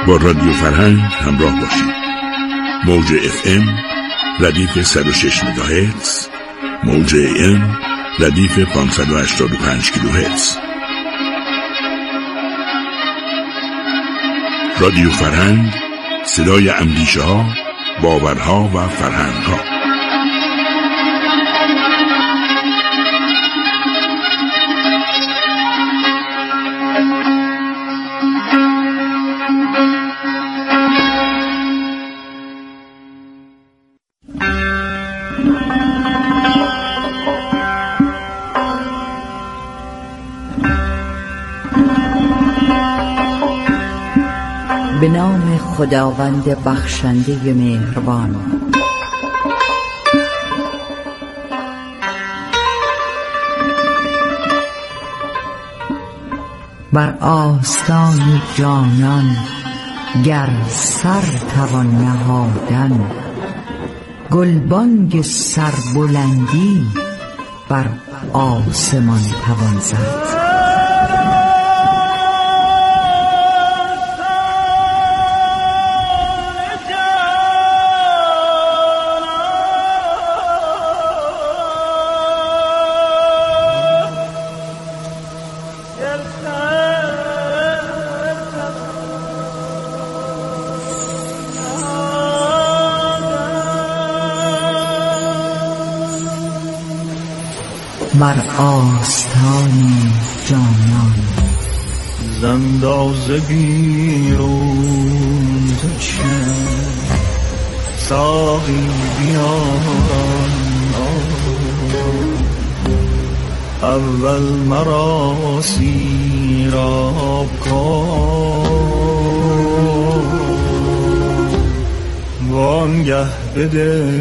با رادیو فرهنگ همراه باشید. موج FM ردیف 106 مگاهرتز، موج AM ردیف 585 کیلوهرتز. رادیو فرهنگ، صدای اندیشه ها، باورها و فرهنگ ها. به نام خداوند بخشنده مهربان. بر آستان جانان گر سر توان نهادن، گلبانگ سربلندی بر آسمان توان زد. بر آستان جانان زندازه بیرون تشم، ساقی بیان اول مرا سیراب کن، وانگه بده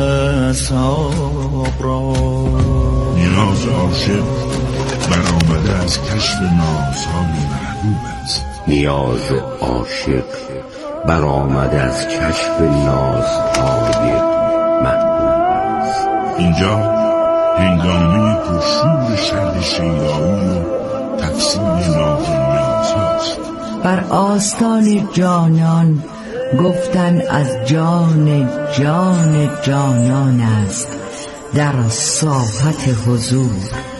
اصحاب را. نیاز عاشق برآمده از کشف نازهای محبوب است. نیاز عاشق برآمده از کشف نازهای محبوب است. اینجا هنگامه پرشور شرح شیدایی و تفسیر ناز نیاز هاست. بر آستان جانان گفتن از جان جان جانان است در ساحت حضور.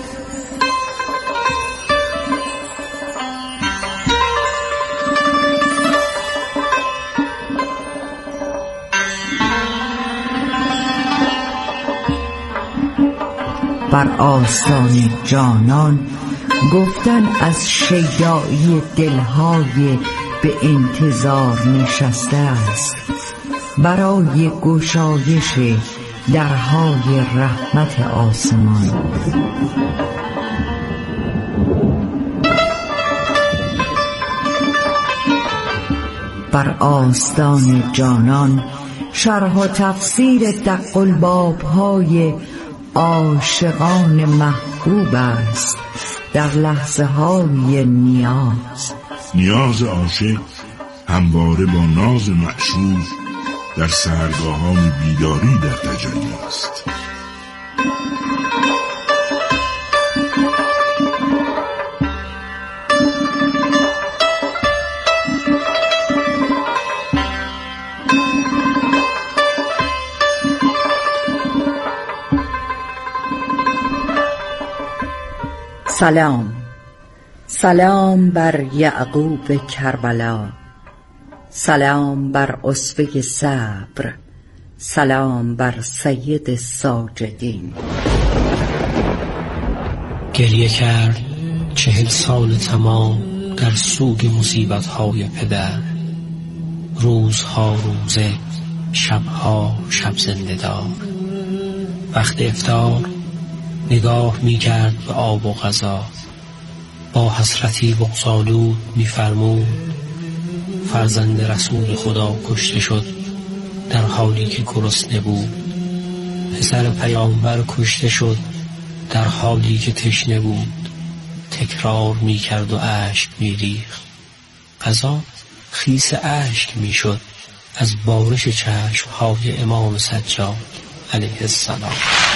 بر آستان جانان گفتن از شیدایی دلهای به انتظار نشسته است برای گشایش درهای رحمت آسمان. بر آستان جانان شرح و تفسیر دق الباب‌های عاشقان محبوب است در لحظه های نیاز. نیاز عاشق همواره با ناز معشوق در سحرگاهان بیداری در تجلی است. سلام، سلام بر یعقوب کربلا، سلام بر اسوه صبر، سلام بر سید ساجدین. گریه کرد 40 سال تمام در سوگ مصیبت‌های پدر، روزها روزه، شبها شب زنده‌دار. وقت افطار نگاه می‌کرد به آب و غذا، با حسرتی بغض‌آلود می‌فرمود فرزند رسول خدا کشته شد در حالی که گرسنه بود، پسر پیامبر کشته شد در حالی که تشنه بود. تکرار می‌کرد و اشک می‌ریخت. غذا خیس اشک می‌شد از بارش چشم‌های امام سجاد علیه السلام.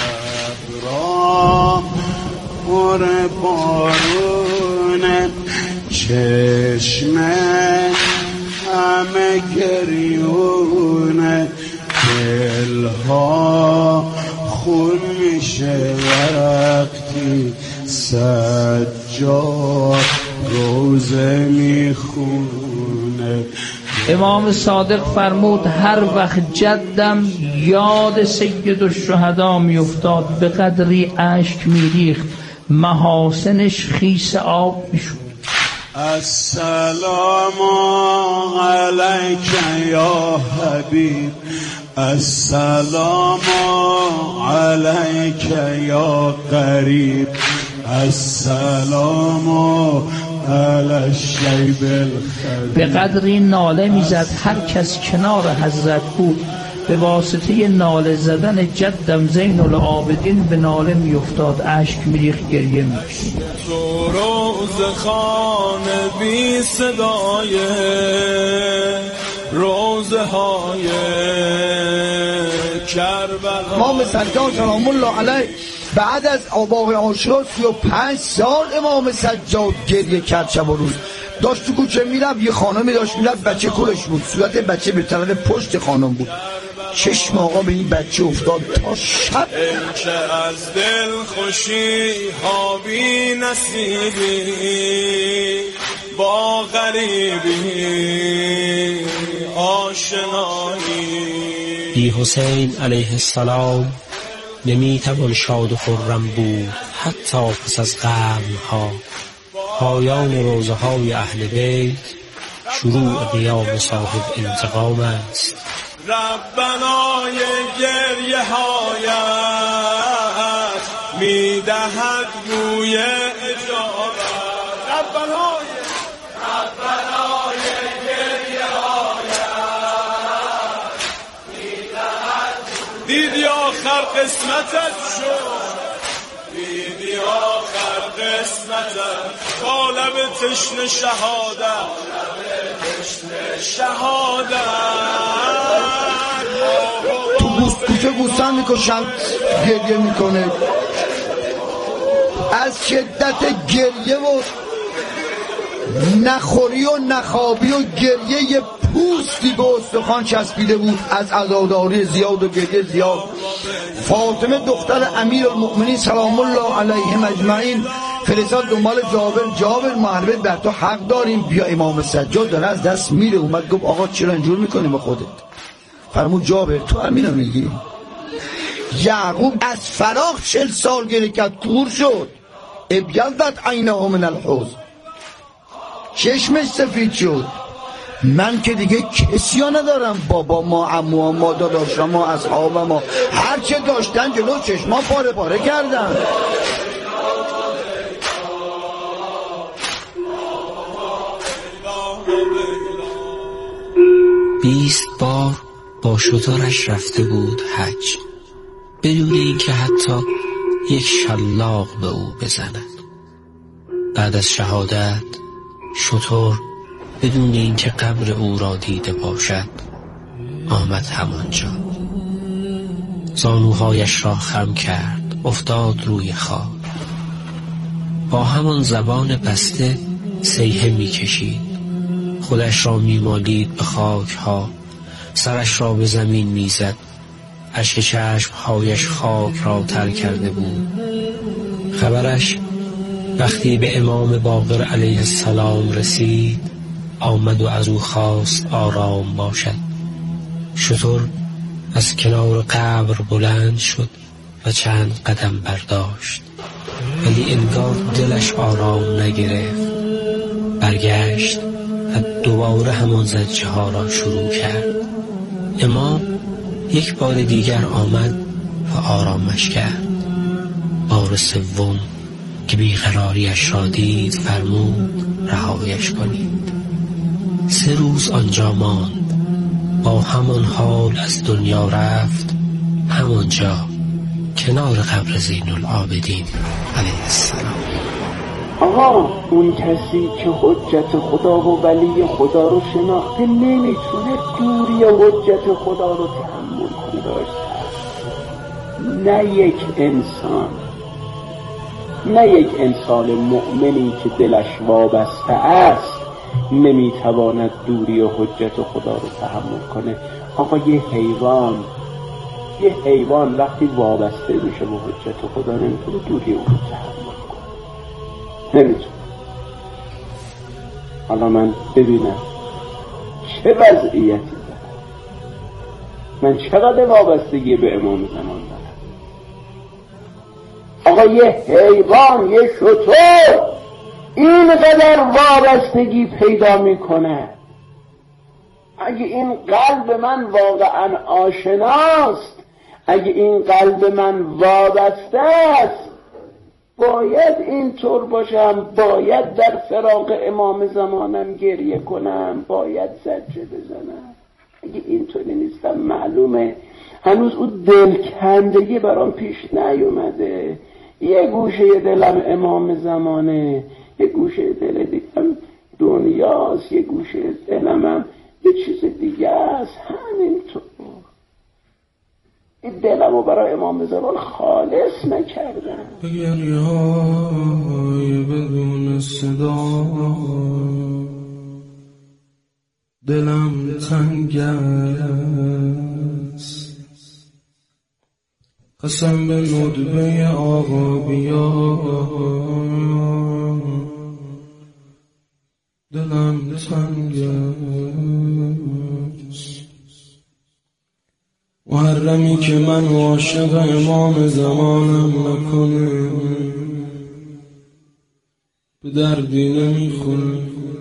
پر بارون چشم همه گریونه دلها خون میشه وقتی سجاد روزه میخونه. امام صادق فرمود هر وقت جدم یاد سید الشهدا میافتاد به قدری اشک میریخت محاسنش خیس آب میشد. السلام علیک یا حبیب، السلام علیک یا قریب، السلام علی الشیب الخبیب. به قدری ناله میزد هر کس کنار حضرت بود به واسطه ناله زدن جدم زین العابدین به ناله میافتاد، اشک میریخت، گریه میکشید. تو روزخان بی صدای روزه های کربلا. امام سجاد سلام الله علیه بعد از آباء عاشورا 35 سال امام سجاد گریه کرد شب و روز. داشت تو کوچه میرفت، یه خانمی داشت میرفت، بچه کولش بود، صورت بچه به طرف پشت خانم بود. چشم آقا به این بچه افتاد تا شب. که از دل خوشی ها بی نصیبی با غریبی آشنایی. بی حسین علیه السلام نمیتوان شاد و خرم بود حتی پس از قرنها. پایان روزه های اهل بیت شروع قیام صاحب انتقام است. ربنای گریه هایت میدهد گوی اجابت. ربنای گریه هایت میدهد. دیدی آخر قسمتت شد، دیدی آخر قسمتت طالب تشن شهادت، تو کوچه گوسفند میکشن گریه میکنه. از شدت گریه و نخوری و نخوابی و گریه پوستی به استخوان چسبیده بود از عزاداری زیاد و گریه زیاد. فاطمه دختر امیرالمؤمنین سلام الله علیهم اجمعین فرستاد دنبال جابر محربه بر تو حق داریم بیا، امام سجاد داره از دست میره. اومد گفت آقا چرا اینجور میکنی با خودت؟ فرمود جابر تو همینو میگی. یعقوب از فراق 40 سال گریه کرد، کور شد. ابیضت عینه من الحزن، چشمش سفید شد. من که دیگه کسی ها ندارم، بابا ما، عمو ما، داداشا ما، اصحاب ما، هر چه داشتن جلو چشما پاره پاره کردن. 20 بار با شترش رفته بود حج بدون اینکه حتی یک شلاق به او بزند. بعد از شهادت شتر بدون اینکه قبر او را دیده باشد آمد همانجا، زانوهایش را خم کرد، افتاد روی خاک، با همان زبان بسته صیحه می‌کشید، خودش را می‌مالید به خاک ها، سرش را به زمین می‌زد. اشک چشم‌هایش خاک را تر کرده بود. خبرش وقتی به امام باقر علیه السلام رسید آمد و از او خواست آرام باشد. شتر از کنار قبر بلند شد و چند قدم برداشت، ولی انگار دلش آرام نگرفت. برگشت و دوباره همان زجه ها را شروع کرد. امام یک بار دیگر آمد و آرامش کرد. بار سوم که بیقراریش را دید فرمود رهایش کنید. 3 روز آنجا ماند، با همان حال از دنیا رفت، همانجا کنار قبر زین العابدین علیه السلام. آقا اون کسی که حجت خدا و ولی خدا رو شناخته نمیتونه دوری حجت خدا رو تحمل کنه. نه یک انسان مؤمنی که دلش وابسته است نمیتواند دوری و حجت خدا رو تحمل کنه. آقا یه حیوان وقتی وابسته میشه به حجت خدا نمیتونه دوری اون رو تحمل کنه، نمیتونه. حالا من ببینم چه وضعیتی دارم، من چقدر وابستگی به امام زمان دارم. آقا یه حیوان، یه شتر اینقدر وابستگی پیدا میکنه. اگه این قلب من واقعا آشناست، اگه این قلب من وابسته است، باید اینطور باشم، باید در فراق امام زمانم گریه کنم، باید زجه بزنم. اگه اینطوری نیستم معلومه هنوز اون دلکندگی برام پیش نیومده. یه گوشه دلم امام زمانه، یه گوشه دل دیگم دنیاست، یه گوشه دلم یه چیز دیگه است. همینطور این دلم رو برای امام زمان خالص نکردم. گریه‌های بدون صدا، دلم تنگ است. قسم به ندبه آقا بیا، دلم تنگ است. محرمی که من عاشق امام زمانم نکنه، به دردی نمیخوره.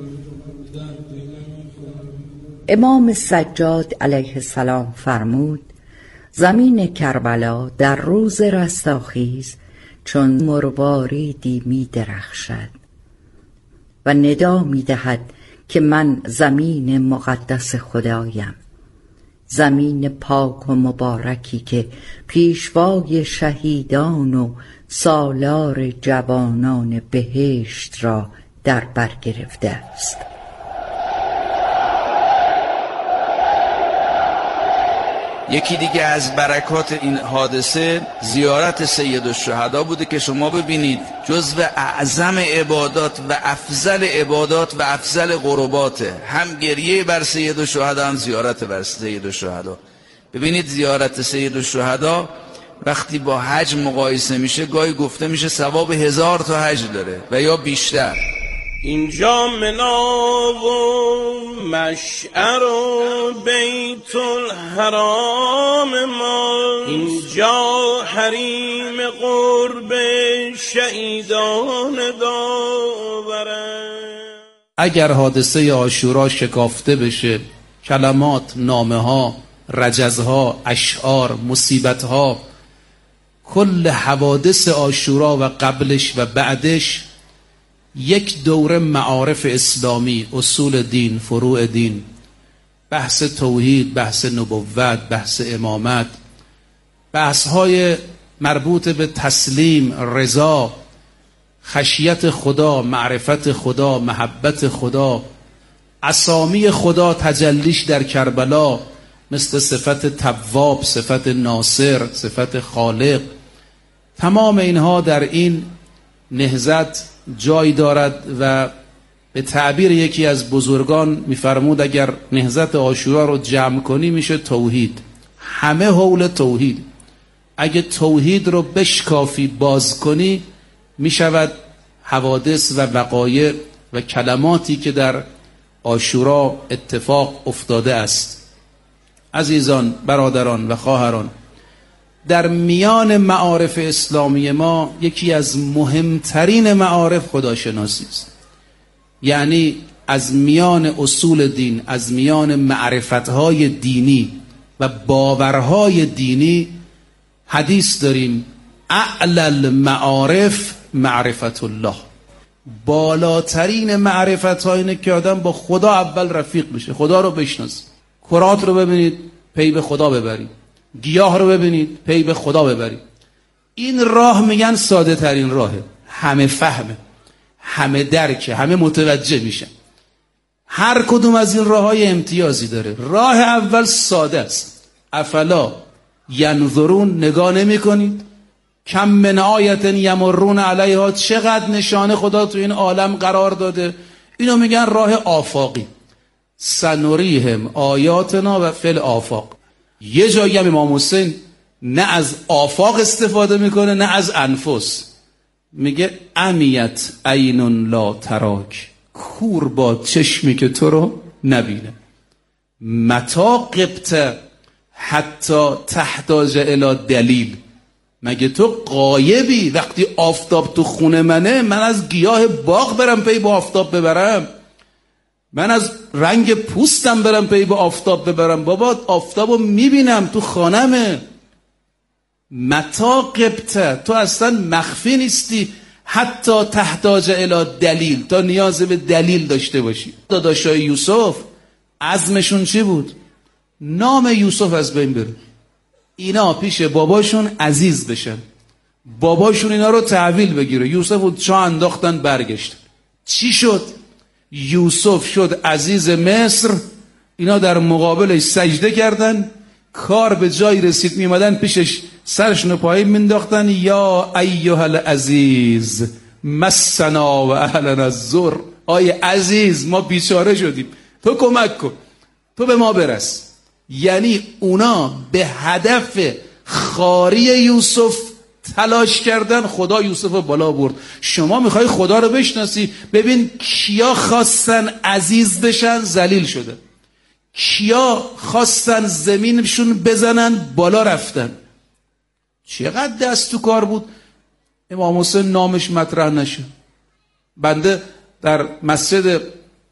امام سجاد علیه السلام فرمود زمین کربلا در روز رستاخیز چون مرواریدی می درخشد و ندا می دهد که من زمین مقدس خدایم، زمین پاک و مبارکی که پیشوای شهیدان و سالار جوانان بهشت را در بر گرفته است. یکی دیگه از برکات این حادثه زیارت سید الشهدا بوده که شما ببینید جزو اعظم عبادات و افضل عبادات و افضل قرباته، هم گریه بر سید الشهدا هم زیارت بر سید الشهدا. ببینید زیارت سید الشهدا وقتی با حج مقایسه میشه گاهی گفته میشه ثواب 1000 تا حج داره و یا بیشتر. اینجا منا و مشعر و بیت الحرام ما، اینجا حریم قرب شهیدان داوره. اگر حادثه عاشورا شکافته بشه، کلمات، نامه ها، رجزها، اشعار، مصیبت ها، کل حوادث عاشورا و قبلش و بعدش یک دوره معارف اسلامی، اصول دین، فروع دین، بحث توحید، بحث نبوت، بحث امامت، بحث های مربوط به تسلیم، رضا، خشیت خدا، معرفت خدا، محبت خدا، اسامی خدا تجلیش در کربلا مثل صفت تواب، صفت ناصر، صفت خالق. تمام اینها در این نهضت جای دارد و به تعبیر یکی از بزرگان میفرمود اگر نهضت عاشورا رو جمع کنی میشه توحید، همه حول توحید. اگه توحید رو بشکافی، باز کنی، میشود حوادث و وقایع و کلماتی که در عاشورا اتفاق افتاده است. عزیزان، برادران و خواهران، در میان معارف اسلامی ما یکی از مهمترین معارف خداشناسی است. یعنی از میان اصول دین، از میان معرفتهای دینی و باورهای دینی حدیث داریم اعلی المعارف معرفت الله. بالاترین معرفتها اینه که آدم با خدا اول رفیق بشه، خدا رو بشناسه. کرات رو ببینید پی به خدا ببرید، گیاه رو ببینید پی به خدا ببرید. این راه میگن ساده ترین راهه، همه فهمه، همه درکه، همه متوجه میشن. هر کدوم از این راه های امتیازی داره. راه اول ساده است. افلا ینظرون، نگاه نمی کنید؟ کم من آیت یمرون علیها، چقدر نشانه خدا تو این عالم قرار داده، اینو میگن راه آفاقی. سنوریهم آیاتنا و فی الآفاق. یه جایی هم امام حسین نه از آفاق استفاده میکنه نه از انفس، میگه امیت عین لا تراک، کور با چشمی که تو رو نبینه. متا غبت حتی تحتاج الی دلیل، مگه تو غایبی وقتی آفتاب تو خونه منه؟ من از گیاه باغ برم پی با آفتاب ببرم؟ من از رنگ پوستم برم پی با آفتاب ببرم؟ بابا آفتابو میبینم تو خانمه. متا غبت، تو اصلا مخفی نیستی، حتی تحتاج الی دلیل، تا نیاز به دلیل داشته باشی. داداشای یوسف عزمشون چی بود؟ نام یوسف از بین بره، اینا پیش باباشون عزیز بشن، باباشون اینا رو تحویل بگیره. یوسف رو چا انداختن برگشتن. چی شد؟ یوسف شد عزیز مصر، اینا در مقابلش سجده کردن، کار به جایی رسید میمدن پیشش سرشون پایین مینداختن، یا ایها العزیز مسنا و اهلنا الضر، آی عزیز ما بیچاره شدیم، تو کمک کن، تو به ما برس. یعنی اونا به هدف خاری یوسف تلاش کردن، خدا یوسف رو بالا برد. شما میخوای خدا رو بشناسی؟ ببین کیا خواستن عزیز بشن ذلیل شده، کیا خواستن زمینشون بزنن بالا رفتن. چقدر دست تو کار بود امام حسین نامش مطرح نشه. بنده در مسجد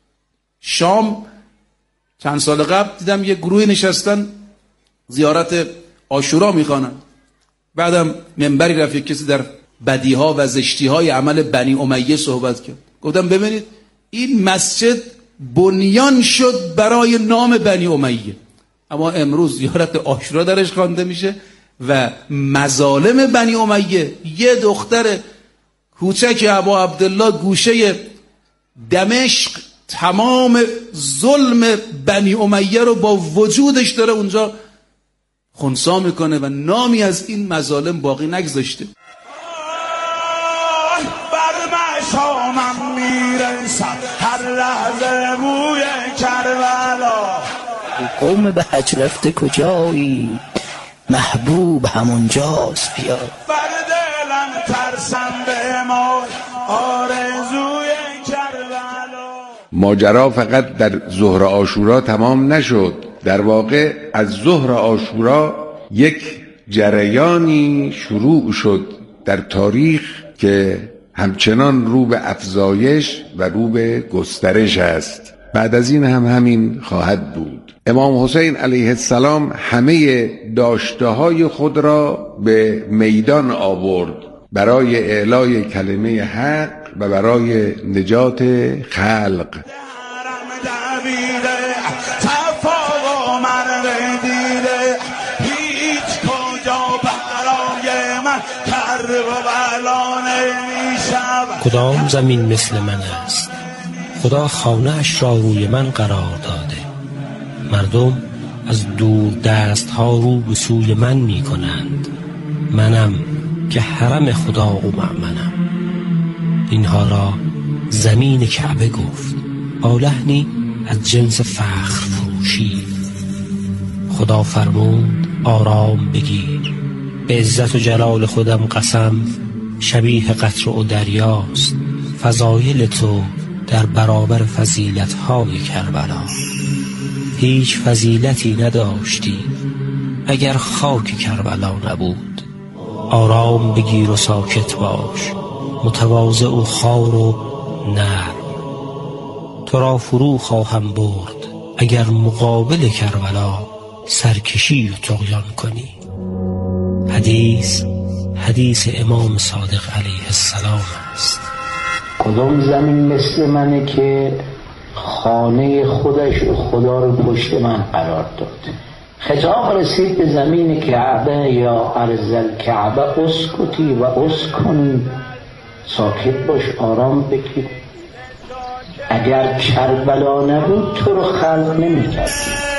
شام چند سال قبل دیدم یه گروهی نشستن زیارت عاشورا میخوانن، بعدم منبری رفت یک کسی در بدیها و زشتیهای عمل بنی امیه صحبت کرد. گفتم ببینید این مسجد بنیان شد برای نام بنی امیه، اما امروز زیارت عاشورا درش خوانده میشه و مظالم بنی امیه. یه دختر کوچک ابا عبدالله گوشه دمشق تمام ظلم بنی امیه رو با وجودش داره اونجا خنثی میکنه و نامی از این مظالم باقی نگذاشته. بر مشامم میرسد هر لحظه بوی کربلا. قوم به حج رفته کجایی؟ محبوب همونجاست بیا. بر دلم ترسم به ما آرزوی کربلا. ماجرا فقط در ظهر عاشورا تمام نشد. در واقع از ظهر عاشورا یک جریانی شروع شد در تاریخ که همچنان رو به افزایش و رو به گسترش است. بعد از این هم همین خواهد بود. امام حسین علیه السلام همه داشته‌های خود را به میدان آورد برای اعلای کلمه حق و برای نجات خلق. کدام زمین مثل من است؟ خدا خانه‌اش را روی من قرار داده. مردم از دور دست ها رو به سوی من می کنند. منم که حرم خدا و مأمنم. اینها را زمین کعبه گفت با لحنی از جنس فخر فروشی. خدا فرمود آرام بگیر، به عزت و جلال خودم قسم، شبیه قطره و دریاست فضایل تو در برابر فضیلت‌های کربلا. هیچ فضیلتی نداشتی اگر خاک کربلا نبود. آرام بگیر و ساکت باش، متواضع و خوار و نرم. تو را فرو خواهم برد اگر مقابل کربلا سرکشی و طغیان کنی. حدیث امام صادق علیه السلام است. کدام زمین مثل منه که خانه خودش و خدا رو پشت من قرار داد؟ خطاب رسید به زمین کعبه، یا ارض الکعبه اسکتی و اسکنی، ساکت باش، آرام بگیر. اگر کربلا نبود تو رو خلق نمی کردی.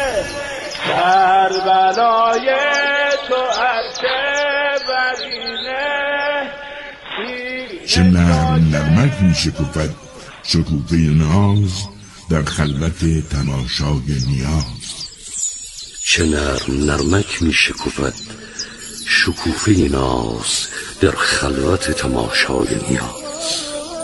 کربلای تو عرشه برینه، چه نرمک میشه کفت شکوفه ناز در خلوت تماشای نیاز. چه نرمک می شکوفد شکوفه ناز در خلوت تماشای نیاز.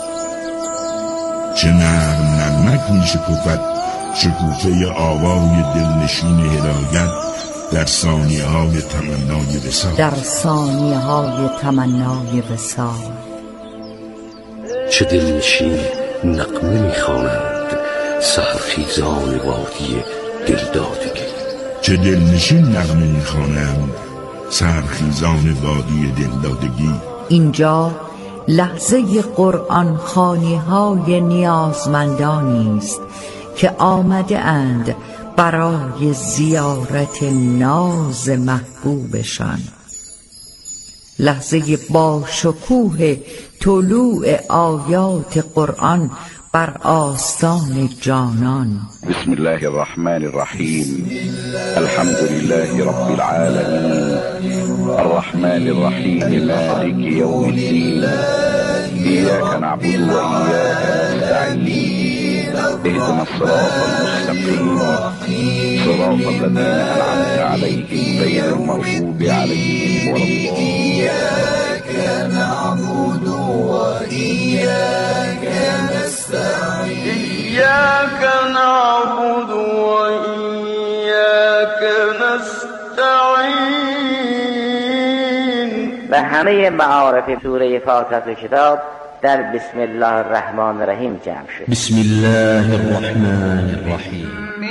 چه نرمک می شکوفد شکوفه آوای دلنشین هدایت در ثانیه های تمنای وصال. در ثانیه های تمنای وصال. چه دلنشین نغمه می‌خوانند سحرخیزان وادی دلدادگی. چه دلنشین نغمه می‌خوانند سحرخیزان وادی دلدادگی. اینجا لحظه قرآن خوانی های نیازمندانی است که آمده اند برای زیارت ناز محبوبشان. لحظه با شکوه طلوع آیات قرآن بر آستان جانان. بسم الله الرحمن الرحیم. الحمد لله رب العالمین الرحمن الرحیم مالک یوم الدین ایاک نعبد و ایاک نستعین اهدنا الصراط المستقیم صراط الذین انعمت علیهم غیر المغضوب علیهم ولا الضالین. إياك نعبد وإياك نستعين. إياك نعبد وإياك نستعين. و همه معارف سوره فاتحه کتاب در بسم الله الرحمن الرحیم جمع شد. بسم الله الرحمن الرحیم.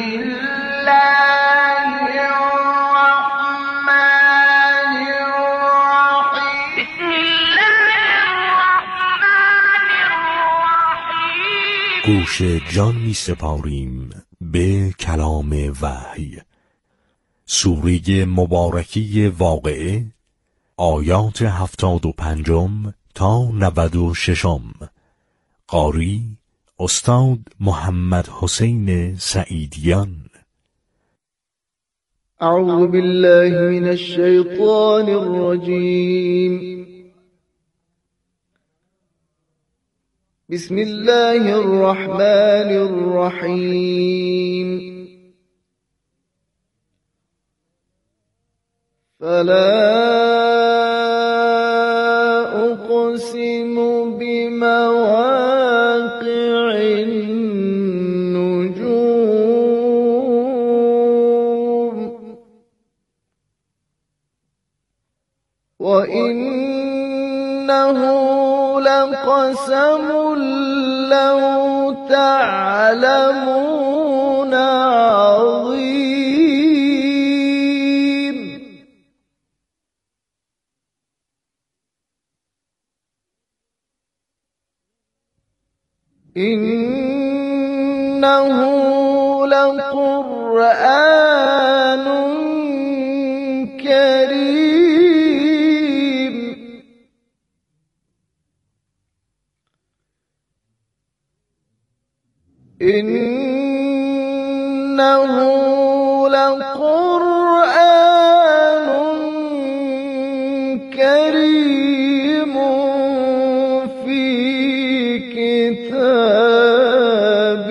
گوش جان می سپاریم به کلام وحی. سوره مبارکی واقعه، آیات 75 تا 96. قاری استاد محمد حسین سعیدیان. اعوذ بالله من الشیطان الرجیم. بسم الله الرحمن الرحیم. فلا اقسم بمواقع النجوم وإنه لقسم لو تعلمون عظيم. إنه لقرآن كريم. إنه لقرآن كريم في كتاب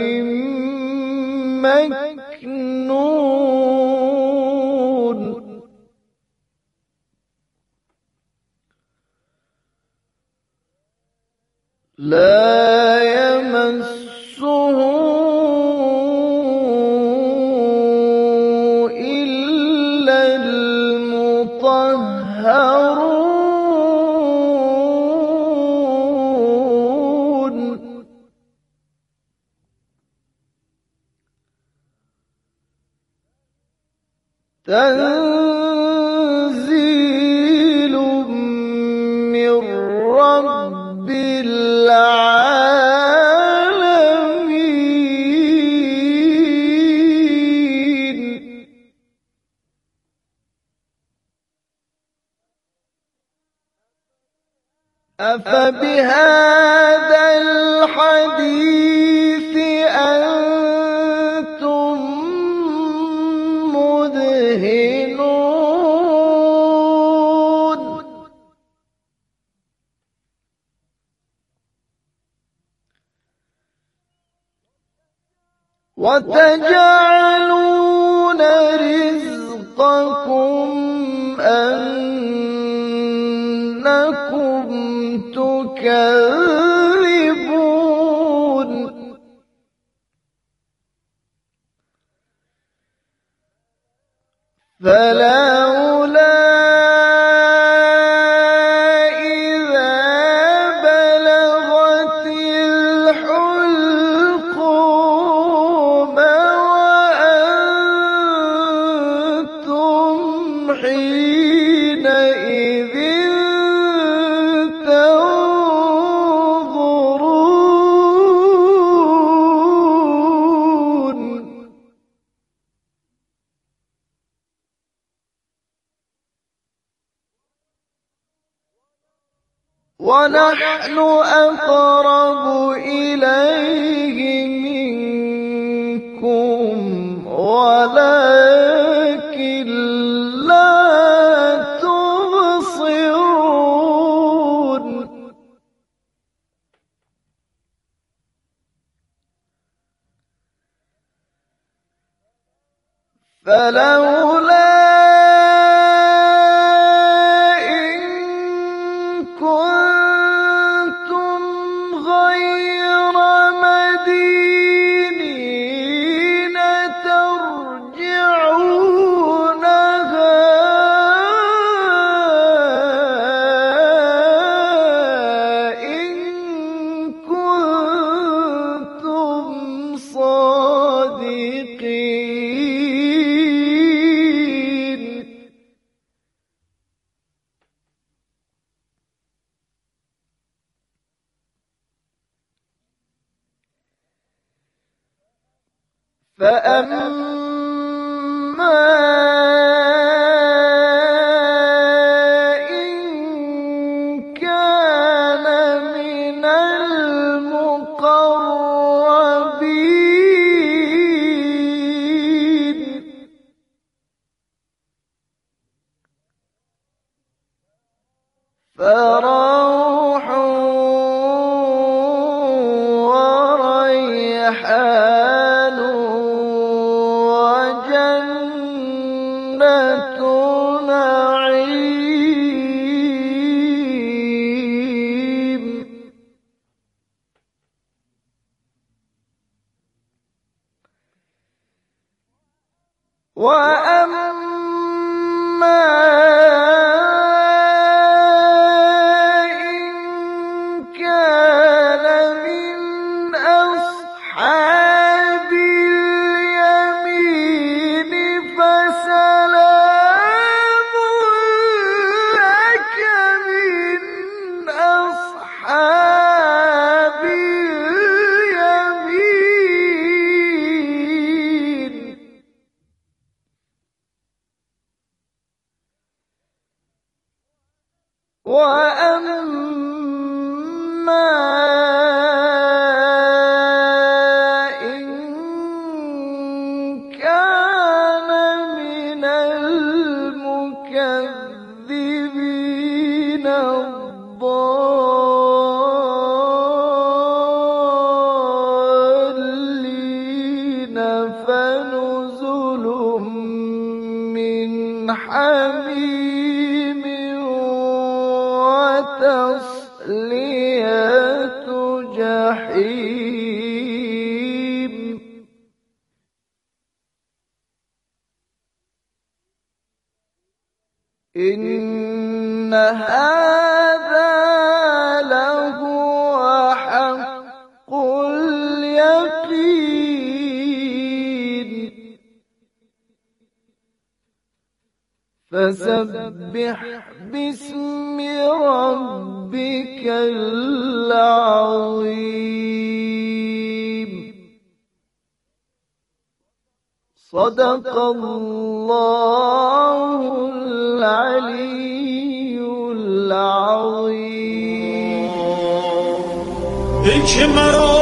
مكنون. لا يمسه إلا المطهرون. تنزيل من رب العالمين. أفبهذا الحديث أنتم مدهنون. وتجعلون رزقكم أنكم تكذبون فلولا إذا بلغت الحلقوم وأنتم حينئذ تنظرون ونحن أقرب إليه منكم ولكن لا تبصرون فلولا فأما إن كان من المقربين فروح وريحان وجنة نعيم وأما إن كان من أصحاب اليمين فسلام لك من أصحاب اليمين وأما إن كان من المكذبين الضالين فنزل من حميم وتصلية جحيم إن هذا لهو حق اليقين فسبح باسم ربك العظيم صدق الله العلي العظيم. ای که مرا